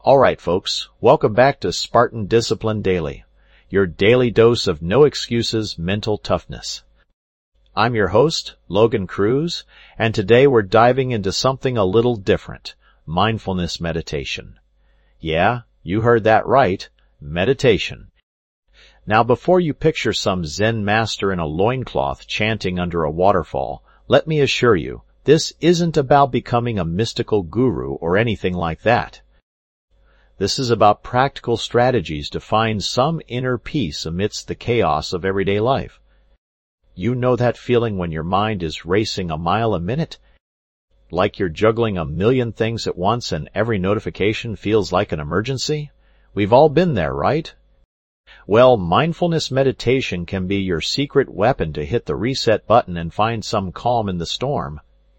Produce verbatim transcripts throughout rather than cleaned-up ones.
All right, folks, welcome back to Spartan Discipline Daily, your daily dose of no excuses mental toughness. I'm your host, Logan Cruz, and today we're diving into something a little different, mindfulness meditation. Yeah, you heard that right, meditation. Now, before you picture some Zen master in a loincloth chanting under a waterfall, let me assure you, this isn't about becoming a mystical guru or anything like that. This is about practical strategies to find some inner peace amidst the chaos of everyday life. You know that feeling when your mind is racing a mile a minute? Like you're juggling a million things at once and every notification feels like an emergency? We've all been there, right? Well, mindfulness meditation can be your secret weapon to hit the reset button and find some calm in the storm.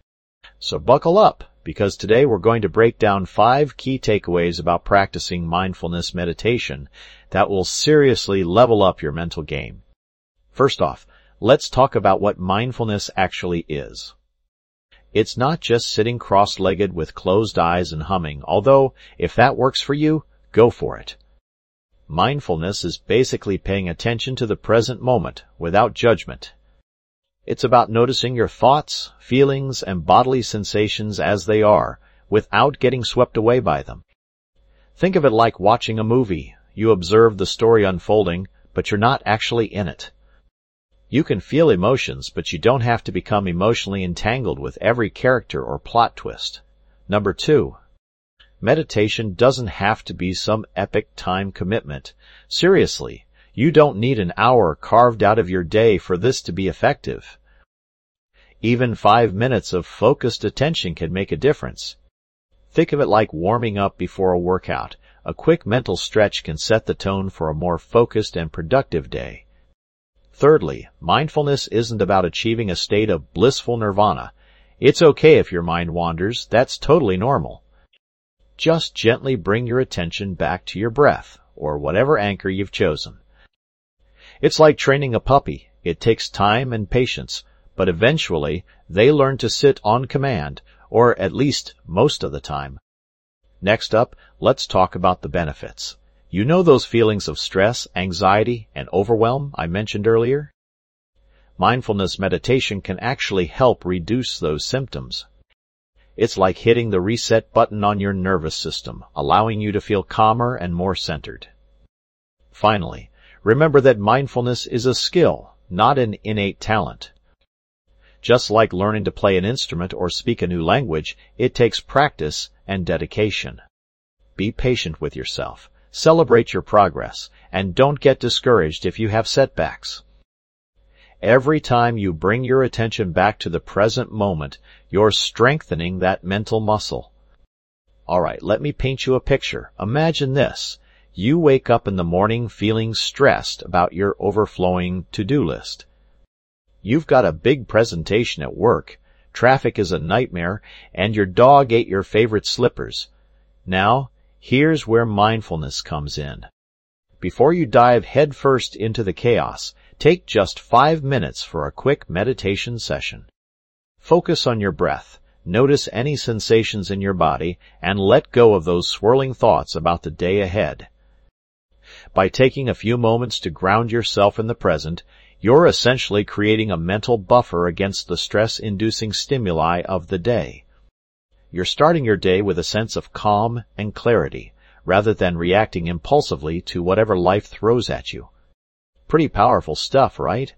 So buckle up, because today we're going to break down five key takeaways about practicing mindfulness meditation that will seriously level up your mental game. First off, let's talk about what mindfulness actually is. It's not just sitting cross-legged with closed eyes and humming, although if that works for you, go for it. Mindfulness is basically paying attention to the present moment without judgment. It's about noticing your thoughts, feelings, and bodily sensations as they are, without getting swept away by them. Think of it like watching a movie. You observe the story unfolding, but you're not actually in it. You can feel emotions, but you don't have to become emotionally entangled with every character or plot twist. Number two, meditation doesn't have to be some epic time commitment. Seriously. You don't need an hour carved out of your day for this to be effective. Even five minutes of focused attention can make a difference. Think of it like warming up before a workout. A quick mental stretch can set the tone for a more focused and productive day. Thirdly, mindfulness isn't about achieving a state of blissful nirvana. It's okay if your mind wanders. That's totally normal. Just gently bring your attention back to your breath, or whatever anchor you've chosen. It's like training a puppy. It takes time and patience, but eventually they learn to sit on command, or at least most of the time. Next up, let's talk about the benefits. You know those feelings of stress, anxiety, and overwhelm I mentioned earlier? Mindfulness meditation can actually help reduce those symptoms. It's like hitting the reset button on your nervous system, allowing you to feel calmer and more centered. Finally, remember that mindfulness is a skill, not an innate talent. Just like learning to play an instrument or speak a new language, it takes practice and dedication. Be patient with yourself, celebrate your progress, and don't get discouraged if you have setbacks. Every time you bring your attention back to the present moment, you're strengthening that mental muscle. All right, let me paint you a picture. Imagine this. You wake up in the morning feeling stressed about your overflowing to-do list. You've got a big presentation at work, traffic is a nightmare, and your dog ate your favorite slippers. Now, here's where mindfulness comes in. Before you dive headfirst into the chaos, take just five minutes for a quick meditation session. Focus on your breath, notice any sensations in your body, and let go of those swirling thoughts about the day ahead. By taking a few moments to ground yourself in the present, you're essentially creating a mental buffer against the stress-inducing stimuli of the day. You're starting your day with a sense of calm and clarity, rather than reacting impulsively to whatever life throws at you. Pretty powerful stuff, right?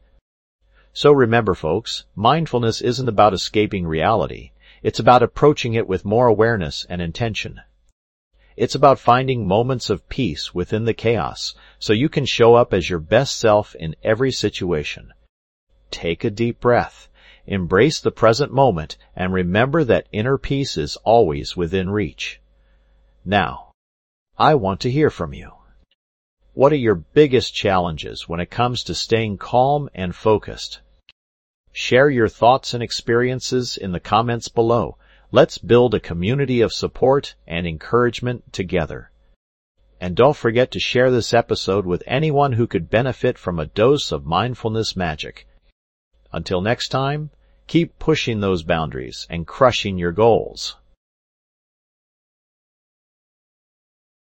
So remember, folks, mindfulness isn't about escaping reality. It's about approaching it with more awareness and intention. It's about finding moments of peace within the chaos, so you can show up as your best self in every situation. Take a deep breath, embrace the present moment, and remember that inner peace is always within reach. Now, I want to hear from you. What are your biggest challenges when it comes to staying calm and focused? Share your thoughts and experiences in the comments below. Let's build a community of support and encouragement together. And don't forget to share this episode with anyone who could benefit from a dose of mindfulness magic. Until next time, keep pushing those boundaries and crushing your goals.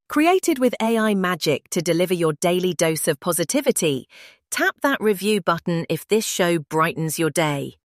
Created with A I magic to deliver your daily dose of positivity, tap that review button if this show brightens your day.